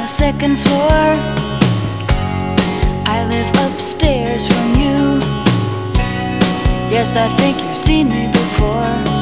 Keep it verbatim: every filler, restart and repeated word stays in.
second floor. I live upstairs from you. Yes, I think you've seen me before.